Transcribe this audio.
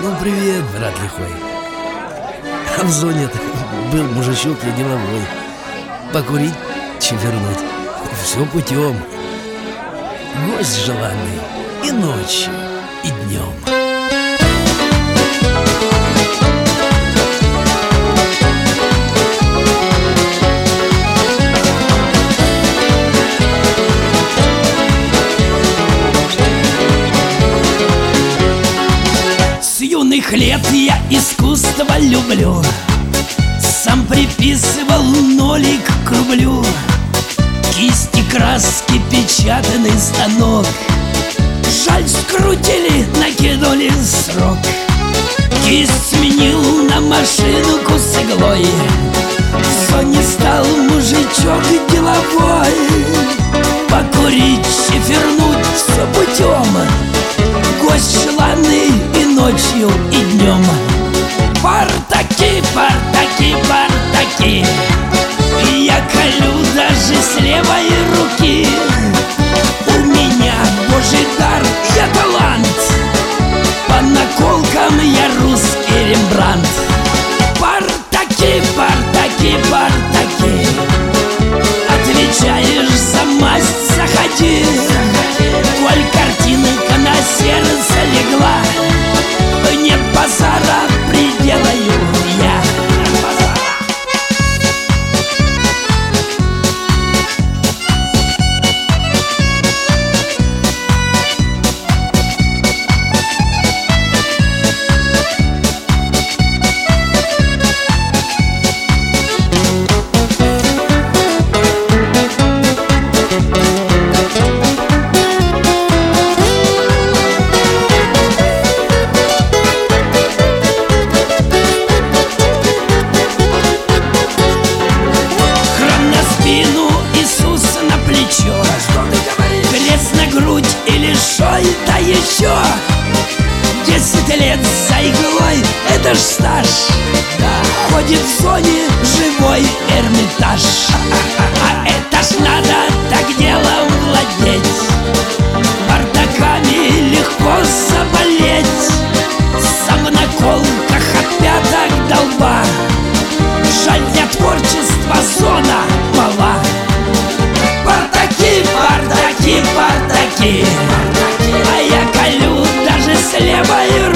Ну, привет, брат лихой. А в зоне был мужичок я деловой. Покурить, чевернуть, все путем. Гость желанный и ночью, и днем. С юных лет я искусство люблю. Сам приписывал нолик к рублю. Кисти, краски, печатный станок. Жаль, скрутили, накинули срок. Кисть сменил на машинку с иглой. В зоне стал мужичок деловой. Покурить, чефернуть, все путем. Гость желанный и ночью, и днем. Партаки, партаки, партаки. И я колю даже с левой руки. У меня божий дар, я талант. По наколкам я русский Рембрандт. Партаки, партаки, партаки. Отвечаешь за масть, заходи. Коль картинка на сердце легла, нет базара, приделаю я. Крест на грудь или шой, да еще 10 лет за иглой, это ж стаж. Ходит в зоне живой Эрмитаж. А это ж надо так делом владеть. Бардаками легко заболеть. Сам в наколках от пяток до лба. Жаль, для творчества зона мала. Бардаки, бардаки, бардаки. А я колю даже с левой